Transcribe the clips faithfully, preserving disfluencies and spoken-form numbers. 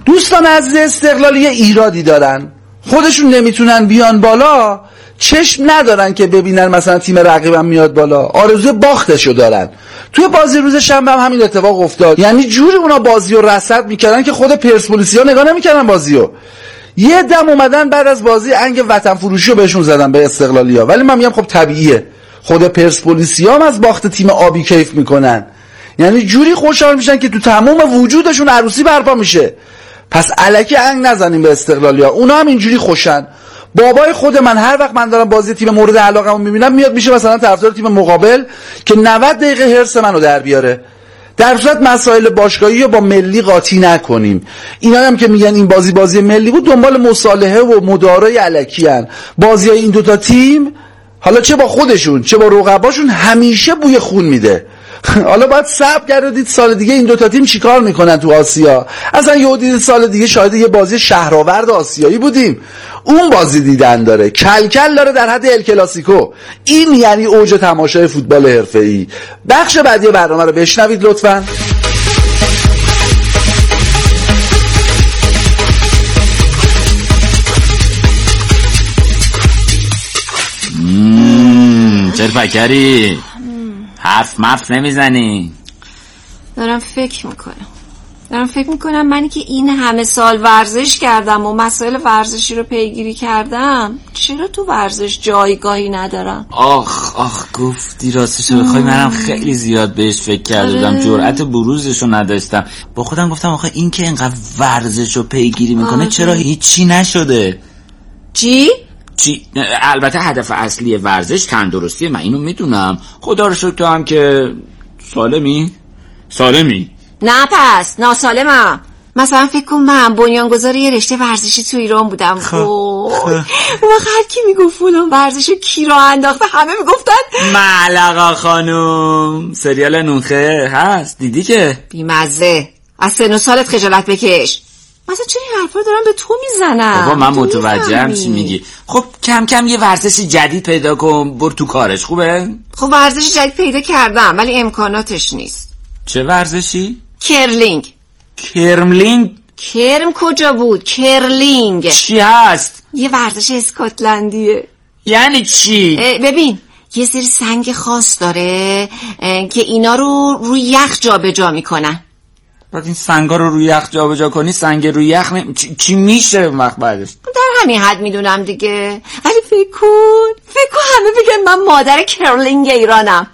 دوستان عزیز استقلالی یه ایرادی دارن، خودشون نمیتونن بیان بالا، چشم ندارن که ببینن مثلا تیم رقیبم میاد بالا، آرزوی باختشو دارن. توی بازی روز شنبه هم همین اتفاق افتاد، یعنی جوری اونا بازیو رصد میکردن که خود پرسپولیسیا نگاه نمیکردن بازیو. یه دم اومدن بعد از بازی انگ وطن فروشیو بهشون زدن به استقلالیا، ولی من میگم خب طبیعیه، خود پرسپولیسیا هم از باخت تیم آبی کیف میکنن، یعنی جوری خوشحال میشن که تو تمام وجودشون عروسی برپا میشه. پس الکی انگ نزنیم به استقلالیا، اونا هم اینجوری خوشن. بابای خود من هر وقت من دارم بازی تیم مورد علاقه‌مو میبینم میاد میشه مثلا طرفدار تیم مقابل که نود دقیقه هرس منو در بیاره. در صورت مسائل باشگاهی رو با ملی قاطی نکنیم. اینا هم که میگن این بازی بازی ملی بود، دنبال مصالحه و مدارای الکی ان. بازیای این دوتا تیم حالا چه با خودشون چه با رقباشون همیشه بوی خون میده. حالا باید صبر کرد دید سال دیگه این دوتا تیم چیکار میکنن تو آسیا. اصلا یه دید سال دیگه شاید یه بازی شهرآورد آسیایی بودیم، اون بازی دیدن داره، کلکل داره در حد ال کلاسیکو. این یعنی اوج تماشای فوتبال حرفه‌ای. بخش بعدی برنامه رو بشنوید لطفاً. چرا فکری؟ حرف مفت نمیزنی؟ دارم فکر میکنم دارم فکر میکنم منی که این همه سال ورزش کردم و مسائل ورزشی رو پیگیری کردم، چرا تو ورزش جایگاهی ندارم؟ آخ آخ گفتی راستشو بخوای منم خیلی زیاد بهش فکر کرده بودم، جرأت بروزشو نداشتم. با خودم گفتم آخه این که اینقدر ورزشو پیگیری میکنه آه. چرا هیچی نشده؟ چی؟ چی؟ البته هدف اصلی ورزش تندرستی، من اینو میدونم. خدا رو شکر تو هم که سالمی؟ سالمی؟ نه پس ناسالمم. مثلا فکر کن من بنیانگذار یه رشته ورزشی تو ایران بودم. خب اون وقت هر کی میگفت فلان ورزشو کی راه انداخته همه میگفتن معلقا خانوم. سریال نونخه هست دیدی که؟ بیمزه، از سن و سالت خجالت بکش. مثلا چرا این حرفا دارن به تو میزنن؟ بابا من متوجهم چی میگی. خب کم کم یه ورزش جدید پیدا کن، بر تو کارش. خوبه؟ خب ورزش جدید پیدا کردم ولی امکاناتش نیست. چه ورزشی؟ کرلینگ. کرملینگ؟ کرم کجا بود؟ کرلینگ چی هست؟ یه ورزش اسکاتلندیه. یعنی چی؟ ببین یه سری سنگ خاص داره که اینا رو روی یخ جا به جا میکنن. بعد این سنگا رو روی یخ جا به جا کنی سنگ روی یخ نمی... چی... چی میشه وقت بعدش؟ در همین حد میدونم دیگه. ولی فکر کن فکر کن همه بگن من مادر کرلینگ ایرانم.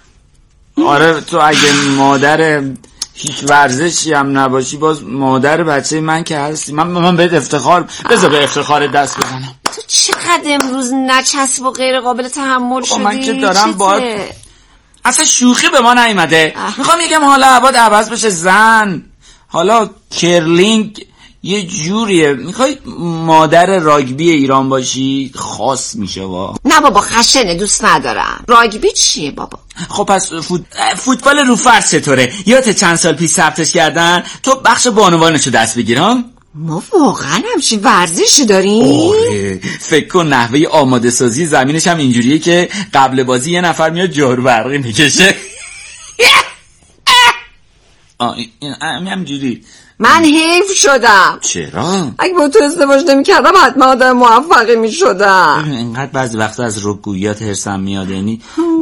آره تو اگه مادر هیچ ورزشی هم نباشی باز مادر بچه من که هستی. من من بهت افتخار بذار به افتخار دست بزنم. تو چقدر امروز نچسب و غیر قابل تحمل شدی؟ من که دارم باید اصلا شوخی به ما نیومده. میخوام یکم حالا عباد عوض بشه زن. حالا کرلینگ یه جوریه، میخوای مادر راگبی ایران باشی خاص میشه وا. نه بابا خشنه، دوست ندارم. راگبی چیه بابا؟ خب پس فوت... فوتبال رو فرض چطوره؟ یادت چند سال پیش ثبتش کردن؟ تو بخش بانوانشو دست بگیرم؟ ما واقعا همچین ورزشی داریم؟ آره فکر کن نحوه آماده سازی زمینش هم اینجوریه که قبل بازی یه نفر میاد جارو برقی میکشه. آه این همینجوری. من حیف شدم. چرا؟ اگه با تو ازدواج نمی کردم حتما آدم موفقی می شدم. اینقدر بعضی وقتا از رگویات هرسم میاد. یعنی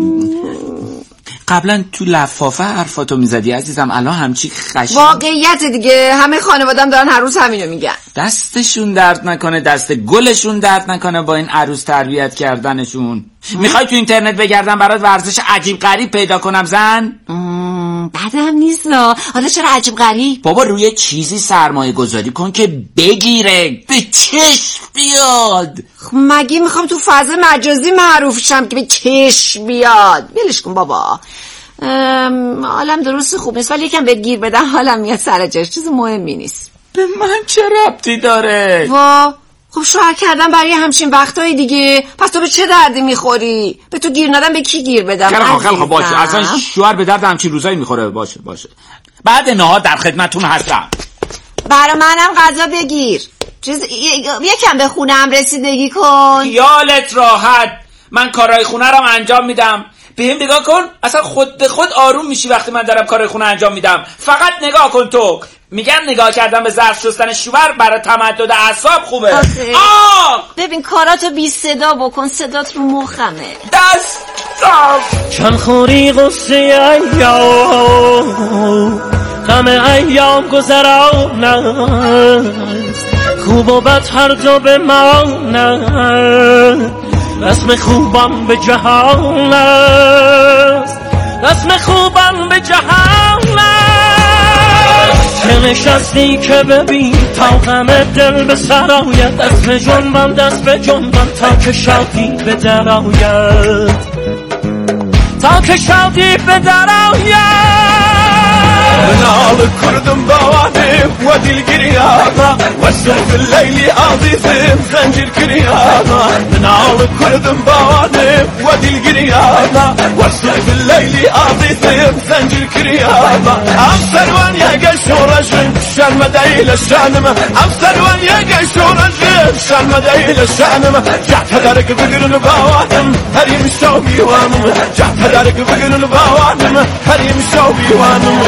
قبلا تو لفافه حرفاتو میزدی عزیزم، الان همچی خشن. واقعیت دیگه همه خانوادم دارن هر روز همینو میگن. دستشون درد نکنه، دست گلشون درد نکنه با این عروس تربیت کردنشون. میخوای تو اینترنت بگردم برات ورزش عجیب غریب پیدا کنم زن؟ بعدم نیست لا. حالا چرا عجیب غریب؟ بابا روی چیزی سرمایه گذاری کن که بگیره، به چشم بیاد. خب مگه میخوام تو فضا مجازی معروف شم که به چشم بیاد؟ ولش کن بابا. حالم درست خوب نیست ولی یکم بهت گیر بدم حالم میاد سر جاش، چیز مهمی نیست. به من چه ربطی داره؟ وا خب شوهر کردن برای همچین وقتایی دیگه. پس تو به چه دردی میخوری؟ به تو گیر ندم به کی گیر بدم؟ خیلی خوب خیلی خوب باشه، اصلا شوهر به درد همچین روزایی میخوره. باشه باشه بعد نهار در خدمتتون هستم. برای منم غذا بگیر. چیز یکم به خونم رسیدگی کن. خیالت راحت، من کارهای خونه رو انجام میدم. بهم نگاه کن، اصلا خود به خود آروم میشی وقتی من دارم کارهای خونه انجام میدم. فقط نگاه کن تو میگن نگاه کردن به ظرف شستن شوهر برای تمدد اعصاب خوبه. آه ببین کاراتو بی صدا بکن، صدات رو مخمه. دستم چند خوری غصه ایام غم ایام گذران است، خوب و بد هر دو بمان است، رسم خوبان به جهان است، رسم خوبان به جهان است. که نشستی که ببین تا غم دل به سر آید، دست به جنبان دست به جنبان تا که شادی به در آید، تا که شادی به در آید. منال كردم بوانم ودي القرياضة والسوق الليلي عزيزم زنجر كرياضة. منال كردم بوانم ودي القرياضة والسوق الليلي عزيزم زنجر كرياضة. ام سروان يا قشور شن شان مدايل الشانم، ام سروان يا قشور شن شان مدايل الشانم. جعت هدارك بقرن بوانم هريم شوبي وانم، جعت هدارك بقرن بوانم هريم شوبي وانم.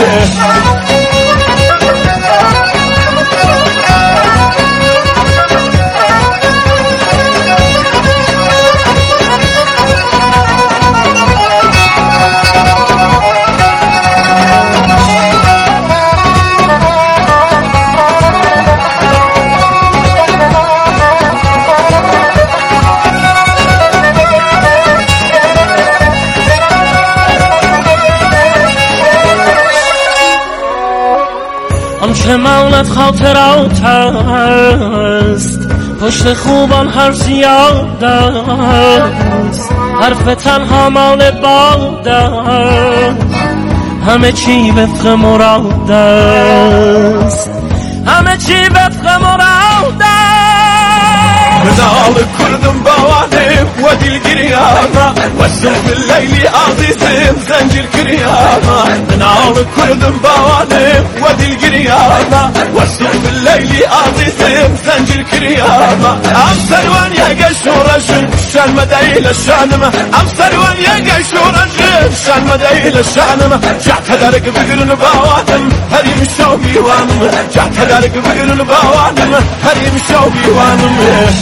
آنچه مولد خاطرات است، پشت خوبان هر زیاد است، حرف تنها مال باد است، همه چی وفق مراد است، همه چی وفق مراد است. منال كردم بوانم ودي القرياضة والسوق الليلي عزيزم زنجر كرياضة. منال كردم بوانم ودي القرياضة والسوق الليلي عزيزم زنجر كرياضة. ام سروان يا قشور شن شان مدايل الشانم، ام سروان يا قشور شن شان مدايل الشانم. جعت هدارك بقرن بوانم هريم شوقي وانم، جعت هدارك بقرن بوانم هريم شوقي وانم.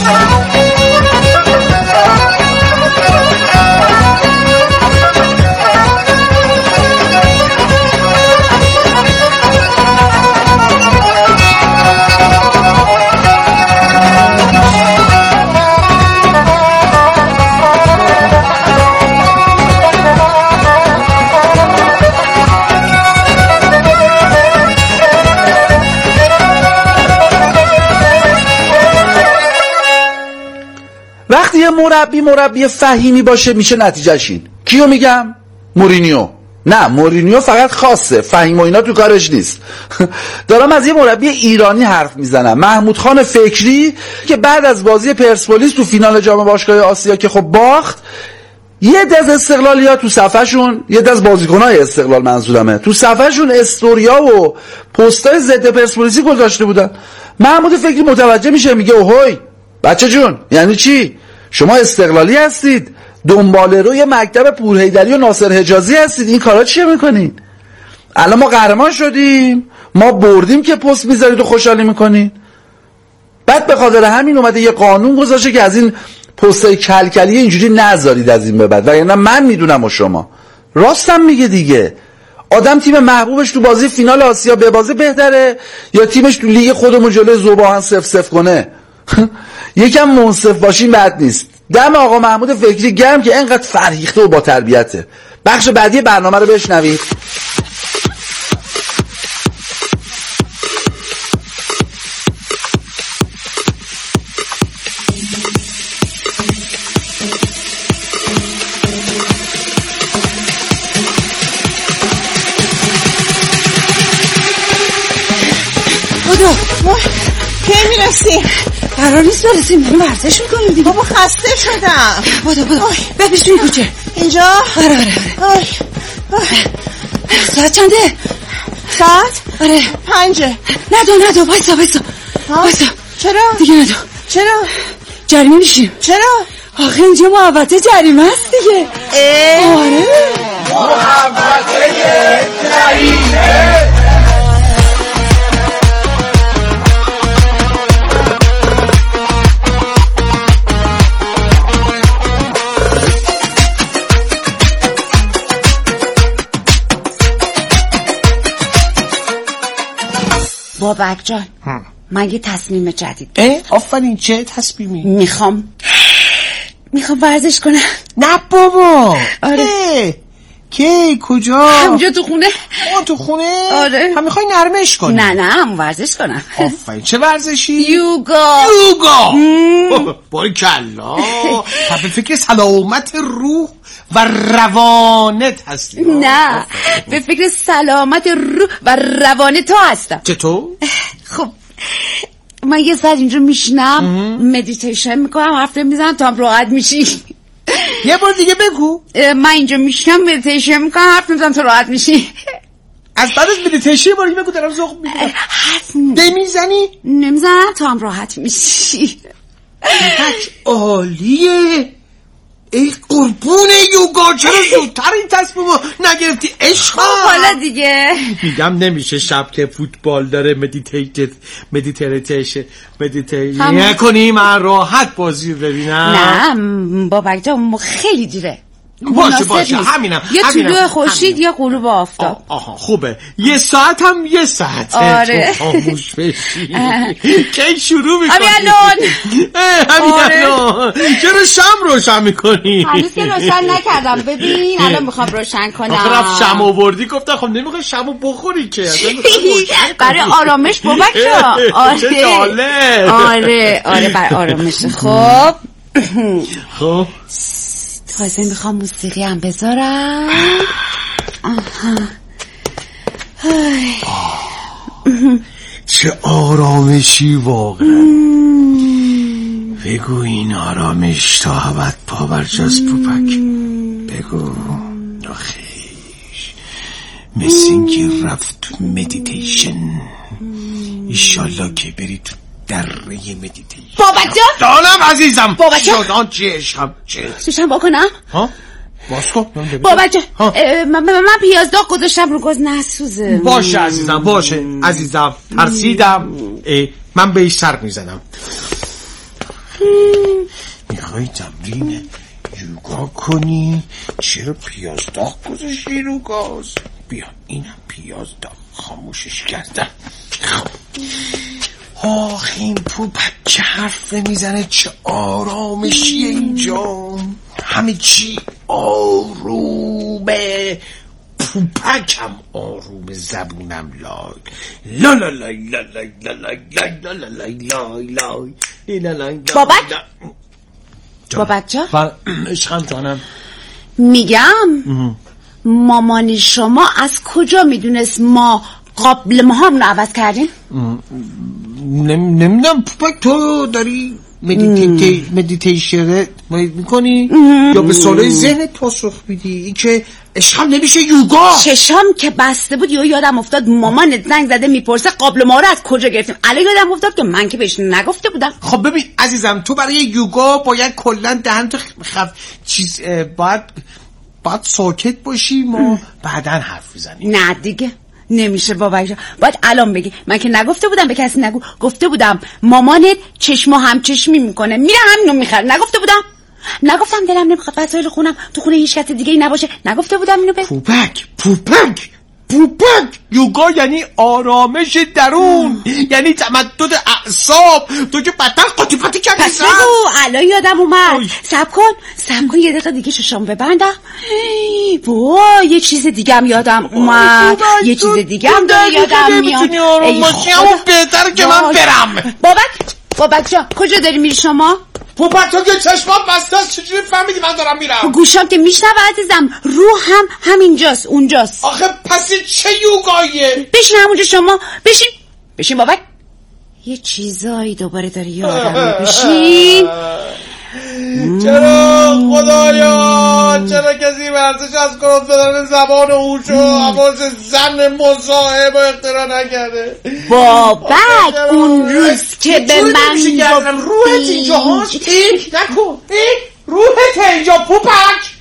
وقتی یه مربی مربی فهیمی باشه میشه نتیجهش این. کیو میگم؟ مورینیو. نه مورینیو فقط خاصه، فهیم و اینا تو کارش نیست. دارم از یه مربی ایرانی حرف میزنم، محمود خان فکری، که بعد از بازی پرسپولیس تو فینال جام باشگاه آسیا که خب باخت، یه دز استقلالیا تو صفحه‌شون، یه دز بازیکنای استقلال منظورمه، تو صفحه‌شون استوریا و پستای ضد پرسپولیسی گذاشته بودن. محمود فکری متوجه میشه، میگه اوهوی بچه جون، یعنی چی؟ شما استقلالی هستید، دنبال روی مکتب پورحیدری و ناصر حجازی هستید، این کارا چیه میکنین؟ الان ما قهرمان شدیم، ما بردیم که پست میذارید و خوشحالی میکنین؟ بعد به خاطر همین اومده یه قانون گذاشته که از این پستای کلکلی اینجوری نذارید از این به بعد، وگرنه من میدونم و شما. راستم میگه دیگه. آدم تیم محبوبش تو بازی فینال آسیا به بازی بهتره یا تیمش تو لیگ خودمون جلوی ذوباهن سف سف کنه؟ یکم منصف باشین بد نیست. دم آقا محمود فکری گرم که اینقدر فرهیخته و با تربیته. بخش بعدی برنامه رو بشنوید. بودو کی میرسیم؟ قرار نیست برسیم، بریم ورزش میکنیم دیگه. بابا خسته شدم. بودو بودو بپیش توی کوچه. اینجا؟ آره آره آره. ساعت چنده؟ ساعت؟ آره پنجه. ندو ندو بایستا بایستا بایستا. چرا؟ دیگه ندو. چرا؟ جریمه میشیم. چرا؟ آخه اینجا محوطه جریمه است دیگه. اه آره محوطه جریمه. بابک جان من یه تصمیم جدید اه آفرین. چه تصمیمی؟ میخوام میخوام ورزش کنم. نه بابا. آره. کی کجا؟ همجا تو خونه. آه تو خونه؟ آره. هم میخوای نرمش کنی؟ نه نه هم ورزش کنم. آفرین. چه ورزشی؟ یوگا. یوگا. باریکلا. به فکر سلامت روح و روانت هستی؟ نه به فکر سلامت روح و روان تو هستم. چطور؟ خب من یه ساعت اینجا میشینم مدیتیشن میکنم حرف میزنم تا هم راحت میشی. یه بار دیگه بگو. من اینجا میشینم مدیتیشن میکنم حرف میزنم تا راحت میشی. از بعد از مدیتیشن یه بار دیگه بگو دارم ذوق میگیرم. حرف نمیزنی؟ نمیزنم تا هم راحت میشی. عالیه. ای قربون یوگا چرا زودتر این تصمیمو نگرفتی عشقا؟ حالا دیگه میگم نمیشه شب که فوتبال داره مدیتیت مدیتیشن مدیتیشن نکنی من راحت بازی ببینم. نه بابک جان خیلی دیره. باشه باشه همینم. یا طلوع خورشید یا غروب آفتاب. آها خوبه. یه ساعت هم یه ساعته. آره. تو خاموش بشی. کی شروع میکنی؟ همین الان. همین الان. چرا شم روشن میکنی؟ هنوز که روشن نکردم. ببین الان میخوام روشن کنم. آخه رفت شم آوردی گفتم خب نمیخوای شمو بخوری که. برای آرامش بابک جان. آره. آره آره برای آرامش. خب خب تازه میخوام موسیقی هم بذارم. چه آرامشی واقعا. بگو این آرامش تا ابد پابرجاست پوپک. بگو آخیش مثل اینکه رفت تو مدیتیشن. ایشالله که بری تو دره مدیتیشن. بابک جان دانم عزیزم. بابک جان شدان چه عشقم چه سوشم بکنم. ها باز کن بابک جان من, من پیاز داغ گذاشتم رو گاز نسوزه. باشه عزیزم باشه عزیزم. ترسیدم. من بهش سر میزنم. میخوای تمرین یوگا کنی؟ چرا پیاز داغ گذاشتی رو گاز؟ بیا اینم پیاز داغ خاموشش کردم. آخ این پوپک چه حرف میزنه. چه آرامشیه اینجا. همه چی آرومه. پوپکم آروم. زبونم لای لا لا لا لا لا لا لا لا لا لا. بابک بابک جان عشقم جانم. میگم مامان شما از کجا میدونست ما قابل ما هم رو عوض کردیم؟ نمیدونم پوپک تو داری مدیتیشن میکنی یا به سوالای ذهن پاسخ میدی؟ این که عشقم نمیشه یوگا. چشام که بسته بود یا یادم افتاد مامانت زنگ زده میپرسه قابل ما رو از کجا گرفتیم. الان یادم افتاد که من که بهش نگفته بودم. خب ببین عزیزم تو برای یوگا باید کلا دهن تو خف چیز باید باید ساکت باشی. ما بعدن حرف بزنیم. نه دیگه نمیشه بابا جان. باید الان بگی. من که نگفته بودم به کسی نگو. گفته بودم مامانت چشم و همچشمی میکنه میره همینو میخره. نگفته بودم؟ نگفتم دلم نمیخواد وسایل خونم تو خونه هیچ کس دیگه ای نباشه. نگفته بودم اینو بگو. پوپک پوپک پوپک یوگا یعنی آرامش درون. یعنی تمدد اعصاب. تو که بدتر قاطی پاتی کردی. پس بگو الان یادم اومد. صبر کن صبر کن یه دقیقه دیگه ششام ببندم. وای یه چیز دیگه هم یادم اومد. یه چیز دیگه هم داره یادم میاد. ای خدا بهتره که من برم. بابک بابک جان کجا داری میری شما؟ پوپک تو که چشمات بسته است چجوری فهمیدی من دارم میرم؟ گوشام که میشنوه عزیزم. روح هم همینجاست اونجاست. آخه پس چه یوگاییه؟ بشین همونجا شما. بشین بشین بابک. یه چیزایی دوباره داری یادم. بشین. چرا خدایا چرا کسی ورزش از کنات بدن زبان هوش و حواس زن مصاحب اختراع نکرده؟ بابک اون روز که به من گفتی روحت اینجا هاست. ایک نکن ایک روحت اینجا پوپک.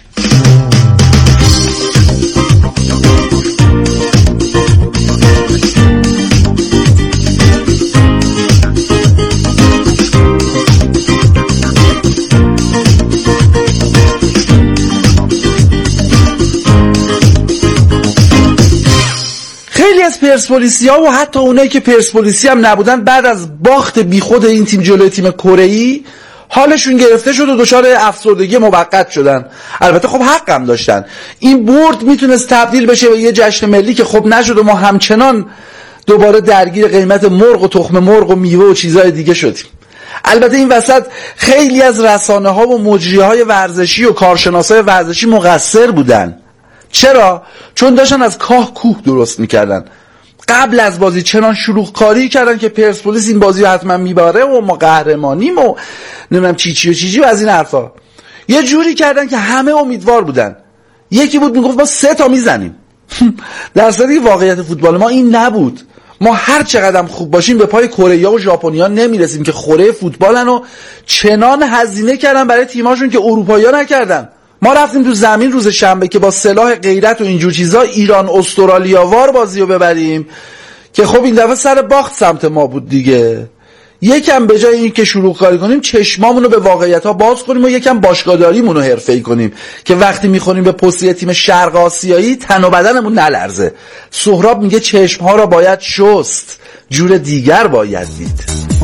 از پرسپولیسیا و حتی اونایی که پرسپولیسی هم نبودن بعد از باخت بیخود این تیم جلوی تیم کره‌ای حالشون گرفته شد و دچار افسردگی موقت شدن. البته خب حق هم داشتن. این برد میتونست تبدیل بشه به یه جشن ملی که خب نشد و ما همچنان دوباره درگیر قیمت مرغ و تخم مرغ و میوه و چیزهای دیگه شدیم. البته این وسط خیلی از رسانه ها و مجری های ورزشی و کارشناسای ورزشی مقصر بودن. چرا؟ چون داشتن از کاه کوه درست میکردن. قبل از بازی چنان شلوغ کاری کردن که پرسپولیس این بازی حتما میبره و ما قهرمانیم و نمیدونم چی چی و چی چی و از این حرفا. یه جوری کردن که همه امیدوار بودن. یکی بود میگفت ما سه تا میزنیم. در صورتی که واقعیت فوتبال ما این نبود. ما هر چقدر خوب باشیم به پای کره‌ها و ژاپنیا نمیرسیم که خوره فوتبالن و چنان هزینه کردن برای تیماشون که اروپایی‌ها نکردن. ما رفتیم تو زمین روز شنبه که با سلاح غیرت و اینجور چیزا ایران استرالیا وار بازی رو ببریم که خب این دفعه سر باخت سمت ما بود دیگه. یکم به جای این که شروع کاری کنیم چشمامونو به واقعیت ها باز کنیم و یکم باشگاهداریمون رو حرفه‌ای کنیم که وقتی میخونیم به پستی تیم شرق آسیایی تن و بدنمون نلرزه. سهراب میگه چشم ها را باید شست، جور دیگر باید دید.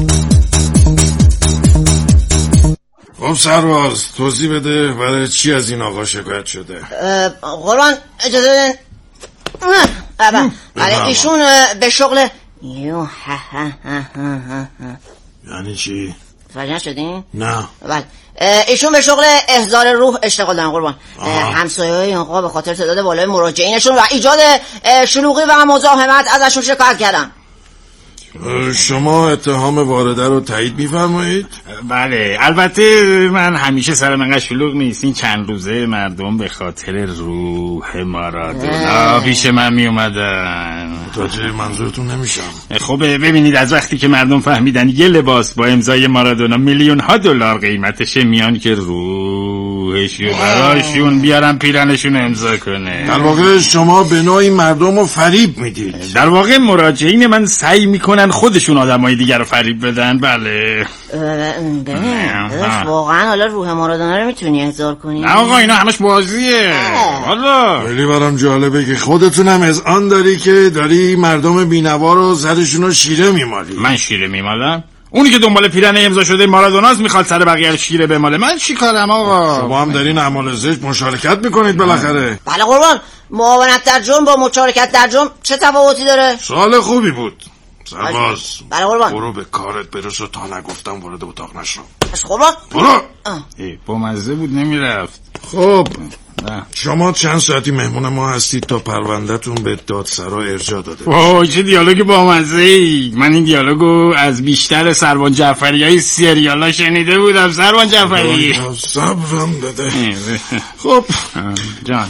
خب سرباز توضیح بده برای چی از این آقا شکایت شده؟ قربان اجازه بدن. بله ایشون به شغل یعنی چی؟ متوجه نشدین؟ نه. بله ایشون به شغل احضار روح اشتغال دارن قربان. همسایه‌های آقا به خاطر تعداد بالای مراجعینشون و ایجاد شلوغی و مزاحمت ازشون شکایت کردن. شما اتهام وارده رو تایید می‌فرمایید؟ بله البته من همیشه سرم انقدر شلوغ نیست. این چند روزه مردم به خاطر روح مارادونا پیش من می اومدن. متوجه منظورتون نمیشم. خب ببینید از وقتی که مردم فهمیدن یه لباس با امضای مارادونا میلیون ها دلار قیمتشه میان که روحشو براشون بیارن پیرنشون امضا کنه. در واقع شما به نوعی مردم رو فریب میدید. در واقع مراجعین من سعی میکنن خودشون آدمای دیگر رو فریب بدن. بله ببین واقعا حالا روح مارادونا رو میتونی احضار کنی؟ نه آقا اینا همش بازیه. والا خیلی برام جالبه که خودتون هم اذعان داری که داری مردم بینوا رو زدشون رو شیره میمالی. من شیره میمالم؟ اونی که دنبال پیرن امضا شده مارادوناست میخواد سر بقیه رو شیره بماله. من چی کارم آقا؟ شما هم دارین اعمال زشت مشارکت میکنید بالاخره. بله قربان معاونت در جرم با مشارکت در جرم چه تفاوتی داره؟ سوال خوبی بود. سرباز بله قربان برو به کارت برس و تا نگفتم وارد اتاق نشو. بس قربان برو. با مزه بود نمیرفت. خب شما چند ساعتی مهمون ما هستید تا پروندهتون به دادسرا ارجاع داده. وای چه دیالوگ با مزه ای. من این دیالوگو از بیشتر سروان جعفری های سریالا شنیده بودم. سروان جعفری صبرم بده. خب جان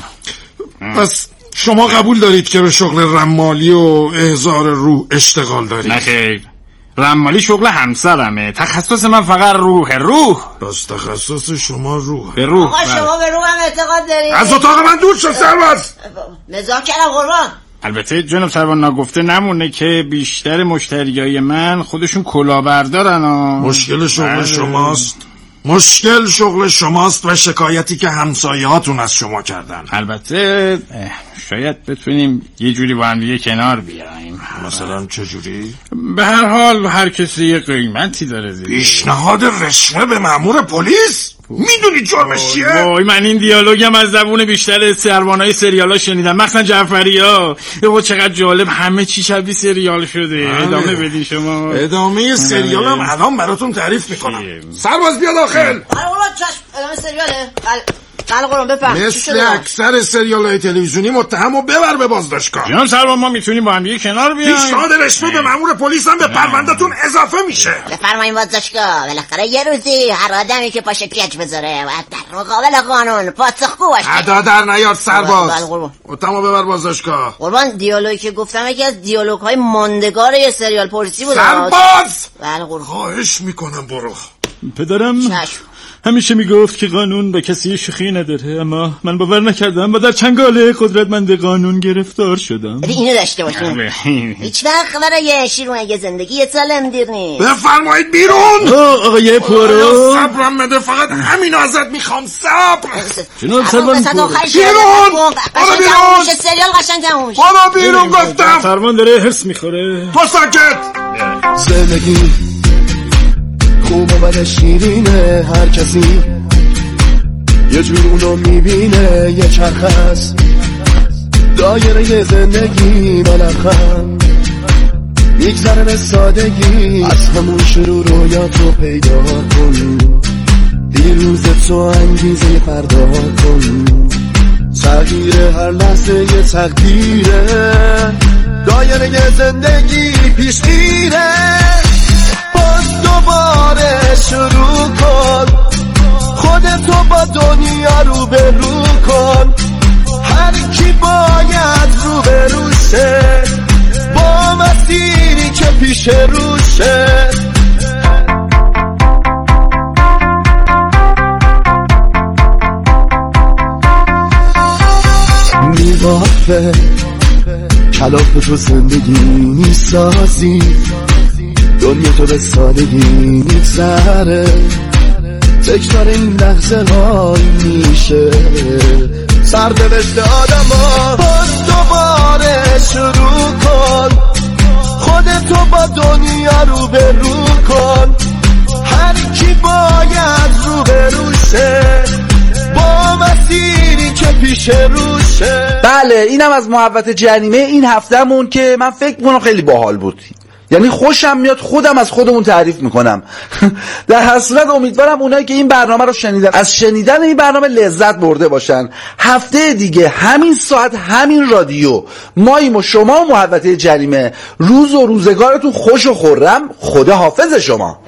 پس شما قبول دارید که به شغل رمالی و احضار روح اشتغال دارید؟ نه خیر رمالی شغل همسرمه. تخصص من فقط روح. روح پس تخصص شما روح. به روح. آقا شما به روح هم اعتقاد دارید؟ از اتاق من دور شو سرباز. مزاح کردم قربان. البته جناب سروان ناگفته نمونه که بیشتر مشتریای من خودشون کلاهبردارن و مشکل شغل شماست. مشکل شغل شماست و شکایتی که همسایه هاتون از شما کردن. البته شاید بتونیم یه جوری با هم دیگه کنار بیاییم. مثلا چه جوری؟ به هر حال هر کسی یه قیمتی داره دیگه. پیشنهاد رشوه به مأمور پلیس؟ میدونی جرمش چیه؟ وای من این دیالوگم از زبون بیشتر سروانای سریالا شنیدم مخصوصا جعفری‌ها. اوه چقدر جالب همه چی شبیه سریال شده. آه. ادامه بدین شما. ادامه سریال هم الان براتون تعریف میکنم. سرباز بیا داخل. آره قربان چشم ادامه سریاله. بله قربان بفهم. مثل اکثر سریال‌های تلویزیونی متهمو ببر به بازداشتگاه. جناب سروان ما میتونیم با هم دیگه کنار بیایم. پیشنهاد رشوه به مأمور پلیس هم به پروندهتون اضافه میشه. بفرمایید بازداشتگاه. بالاخره یه روزی هر آدمی که پاشه پیچ بذاره و در مقابل قانون پاسخگو باشه. ادا در نیار سرباز. متهمو ببر بازداشتگاه. قربان دیالوگی که گفتم یکی از دیالوگ‌های ماندگار یه سریال پلیسی بود. سرباز. بله قربان. خواهش میکنم برو. پدرم چشم. همیشه میگفت که قانون به کسی شوخی نداره، اما من باور نکردم و در چنگال قدرتمند قانون گرفتار شدم. اینو داشته باشیم. هیچ وقت برای شیرون اگه زندگی سالم دیر نیست. بفرمایید بیرون. آقای پوارو، صبرم بده، فقط همینو ازت میخوام. صبر. جناب سروان بیرون. برو بیرون. سریال قشنگ تموم شد. برو بیرون گفتم. فرمان داره هرس میخوره. تو ساکت. زندگی خوب و بد شیرینه، هر کسی یه جور اونو میبینه. یه چرخ هست دایره زندگی، نلبخند میگذره به سادگی. از همون شروع رویاتو پیدا کن، دیروز تو انگیزه فردا کن. تغییر هر لحظه یه تقدیره، دایره زندگی پیش میره. باز دوباره شروع کن، خودتو با دنیا رو به رو کن. هر کی باید رو به روشه، با مسیری که پیش روشه. میوافه کلاف تو زندگی میسازی، دنیا تو به سادگی میگذره. تکرار این لحظه های میشه سرنوشت آدم ها. باز دوباره شروع کن، خودتو با دنیا رو به رو کن. هر کی باید رو به روشه، با مسیری که پیش روشه. بله، اینم از محوطه جریمه این هفتهمون که من فکر میکنم خیلی باحال بود. یعنی خوشم میاد خودم از خودمون تعریف میکنم. در هر صورت امیدوارم اونایی که این برنامه رو شنیدن از شنیدن این برنامه لذت برده باشن. هفته دیگه همین ساعت همین رادیو ماییم و شما و محوطه جریمه. روز و روزگارتون خوش و خرم. خدا حافظ شما.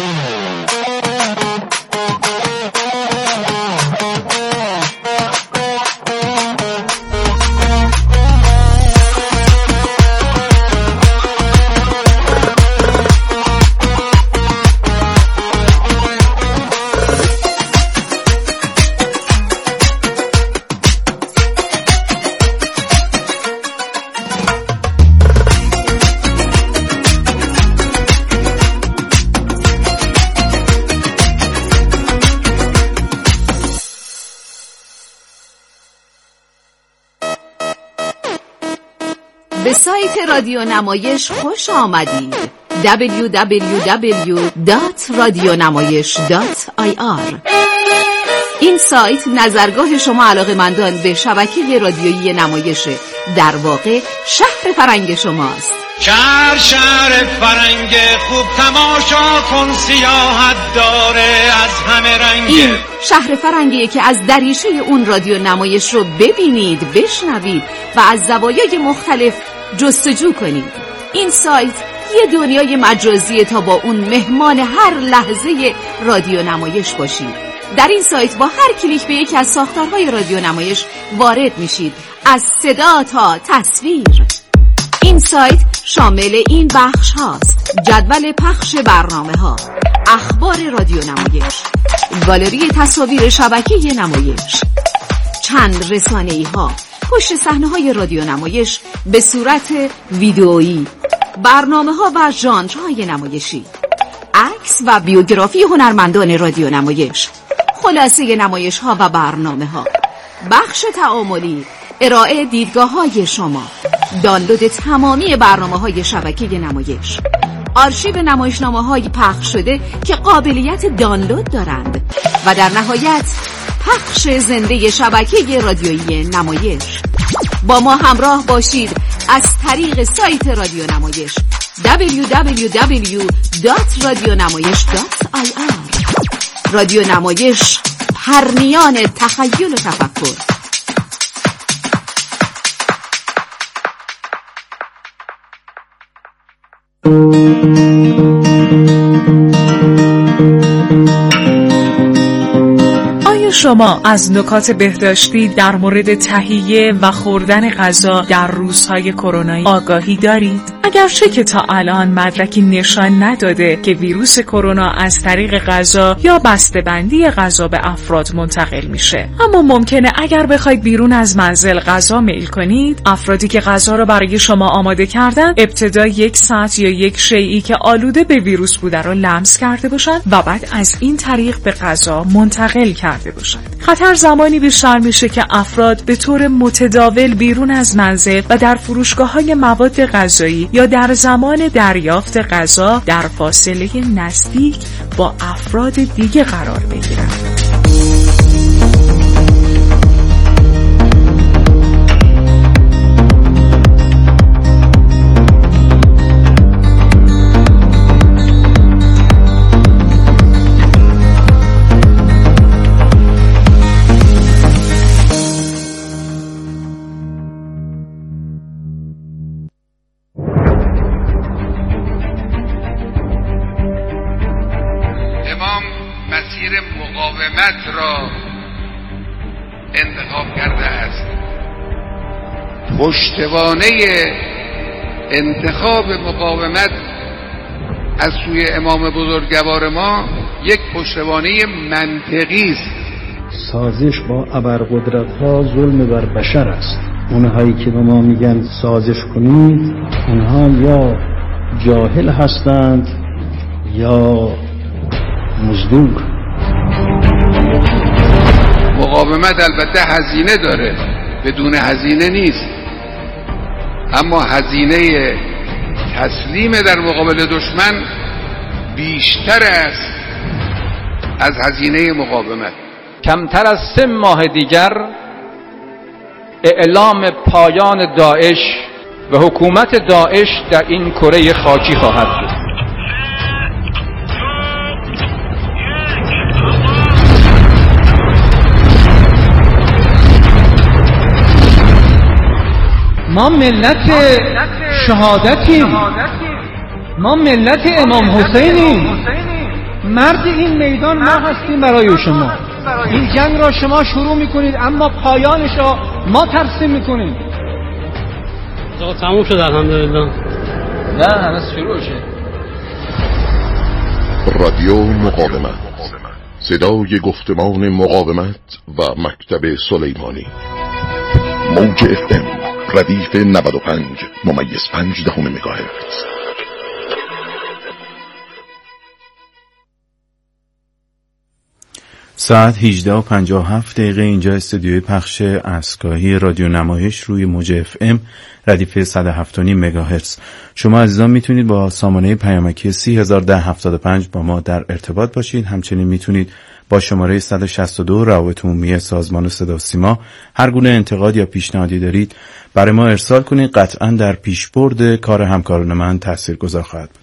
به سایت رادیو نمایش خوش آمدید. دبلیو دبلیو دبلیو دات رادیونمایش دات آی آر. این سایت نظرگاه شما علاقه‌مندان به شبکه رادیویی نمایشه. در واقع شهر فرنگ شماست. شهر شهر فرنگ خوب، تماشا کن سیاحت داره از همه رنگ. این شهر فرنگیه که از دریچه اون رادیو نمایش رو ببینید، بشنوید و از زوایای مختلف جستجو کنید. این سایت یه دنیای مجازیه تا با اون مهمان هر لحظه رادیو نمایش باشید. در این سایت با هر کلیک به یکی از ساختارهای رادیو نمایش وارد میشید، از صدا تا تصویر. این سایت شامل این بخش هاست: جدول پخش برنامه ها، اخبار رادیو نمایش، گالری تصاویر شبکه نمایش، چند رسانه‌ای ها، پشت صحنه های رادیو نمایش به صورت ویدئویی، برنامه ها و ژانرهای نمایشی، عکس و بیوگرافی هنرمندان رادیو نمایش، خلاصه نمایش ها و برنامه ها، بخش تعاملی، ارائه دیدگاه های شما، دانلود تمامی برنامه های شبکه نمایش، آرشیو نمایشنامه های پخش شده که قابلیت دانلود دارند و در نهایت پخش زنده شبکه رادیویی نمایش. با ما همراه باشید از طریق سایت رادیو نمایش دبلیو دبلیو دبلیو دات رادیونمایش دات آی آر. رادیو نمایش، پرنیان تخیل و تفکر. شما از نکات بهداشتی در مورد تهیه و خوردن غذا در روزهای کرونایی آگاهی دارید؟ اگرچه که تا الان مدرکی نشان نداده که ویروس کرونا از طریق غذا یا بسته‌بندی غذا به افراد منتقل میشه، اما ممکنه اگر بخواید بیرون از منزل غذا میل کنید، افرادی که غذا رو برای شما آماده کردن ابتدا یک ساعت یا یک شیئی که آلوده به ویروس بوده رو لمس کرده باشن و بعد از این طریق به غذا منتقل کرده باشن. خطر زمانی بیشتر میشه که افراد به طور متداول بیرون از منزل و در فروشگاه‌های مواد غذایی یا در زمان دریافت غذا در فاصله نزدیک با افراد دیگه قرار بگیرن. مقاومت را انتخاب کرده است. پشتوانه انتخاب مقاومت از سوی امام بزرگوار ما یک پشتوانه منطقی است. سازش با ابرقدرت‌ها ظلم بر بشر است. اونهایی که به ما میگن سازش کنید، اونها یا جاهل هستند یا مزدور. مقاومت البته هزینه داره، بدون هزینه نیست، اما هزینه تسلیم در مقابل دشمن بیشتر است از هزینه مقاومت. کمتر از سه ماه دیگر اعلام پایان داعش و حکومت داعش در این کره خاکی خواهد بود. ما ملت شهادتیم، ما ملت امام حسینیم، مرد این میدان ما هستیم برای شما. این جنگ را شما شروع میکنید اما پایانش را ما ترسیم میکنیم. تموم شد الحمدلله. نه هنوز شروع شد. رادیو مقاومت، صدای گفتمان مقاومت و مکتب سلیمانی. موج اف ام ردیف نود و پنج ممیز پنج دهم مگاهرتز. ساعت هجده و پنجاه و هفت دقیقه اینجا استودیوی پخش اسکاهی رادیو نمایش روی موج اف ام ردیف صد و هفت و نیم مگاهرتز. شما عزیزان میتونید با سامانه پیامکی سی هزار و ده هفتاد و پنج با ما در ارتباط باشید. همچنین میتونید با شماره صد و شصت و دو روابط عمومی سازمان صدا و سیما هر گونه انتقاد یا پیشنهادی دارید برای ما ارسال کنید. قطعا در پیشبرد کار همکاران من تاثیرگذار خواهد بود.